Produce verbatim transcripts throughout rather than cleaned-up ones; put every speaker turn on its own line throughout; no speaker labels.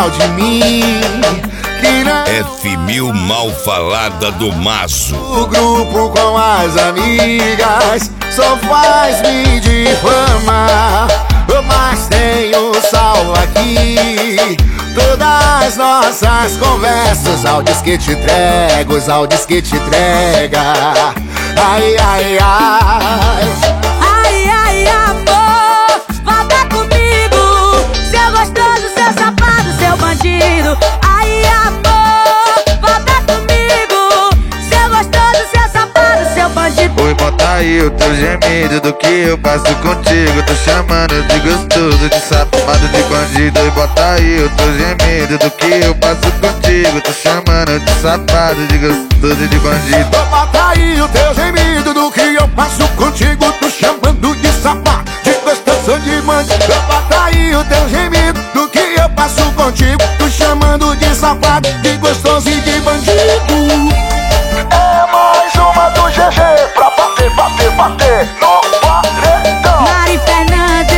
mal de mim. Que não
F mil mal falada do maço.
o grupo com as amigas só faz me difamar. Mas tenho salvo aqui todas nossas conversas, áudios que te entrego, os áudios que te entrega. Ai, ai, ai.
Ai, ai, amor, volta comigo, seu gostoso, seu safado, seu bandido. Ai, amor, volta comigo, seu gostoso, seu safado, seu bandido.
Oi, bota aí o teu gemido do que eu passo contigo. Tô chamando de gostoso, de safado, de bandido. Oi, bota aí o teu gemido do que eu passo contigo. Tô chamando de safado, de gostoso, de bandido.
Bota aí o teu gemido do que eu passo contigo. Tô chamando de safado, de gostoso, de bandido. Bota aí o teu gemido do que eu passo contigo. Tô chamando de safado, de gostoso e de bandido. É mais uma do G G pra bater, bater, bater no paredão.
Mari Fernandes.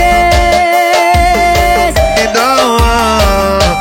Então, ah,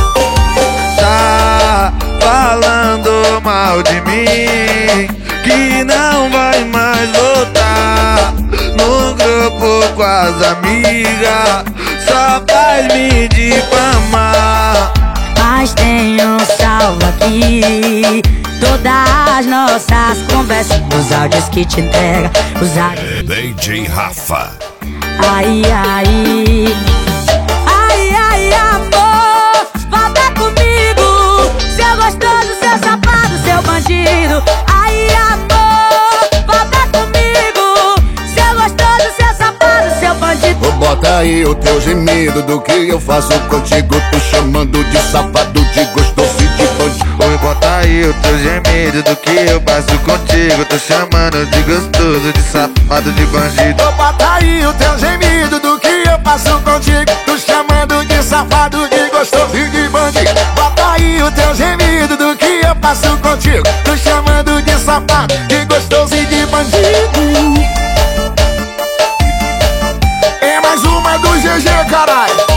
tá falando mal de mim, que não vai mais voltar no grupo com as amigas, só faz me difamar.
Mas tenho salvo aqui todas as nossas conversas, os áudios que te entrega, os áudios.
D J Rafa.
Ai, ai. Ai, ai, amor, volta comigo, seu gostoso, seu safado, seu bandido. Ai, amor, volta comigo, seu gostoso, seu safado, seu bandido.
Bota aí o teu gemido do que eu faço contigo. Tô chamando de safado, de gostoso e de bandido.
Oi, bota aí o teu gemido do que eu passo contigo. Tô chamando de gostoso, de safado, de bandido.
Bota aí o teu gemido do que eu passo contigo. Tô chamando de safado, de gostoso e de bandido. Bota aí o teu gemido do que eu passo contigo. Tô chamando de safado, de gostoso e de bandido. É mais uma do G G, caralho.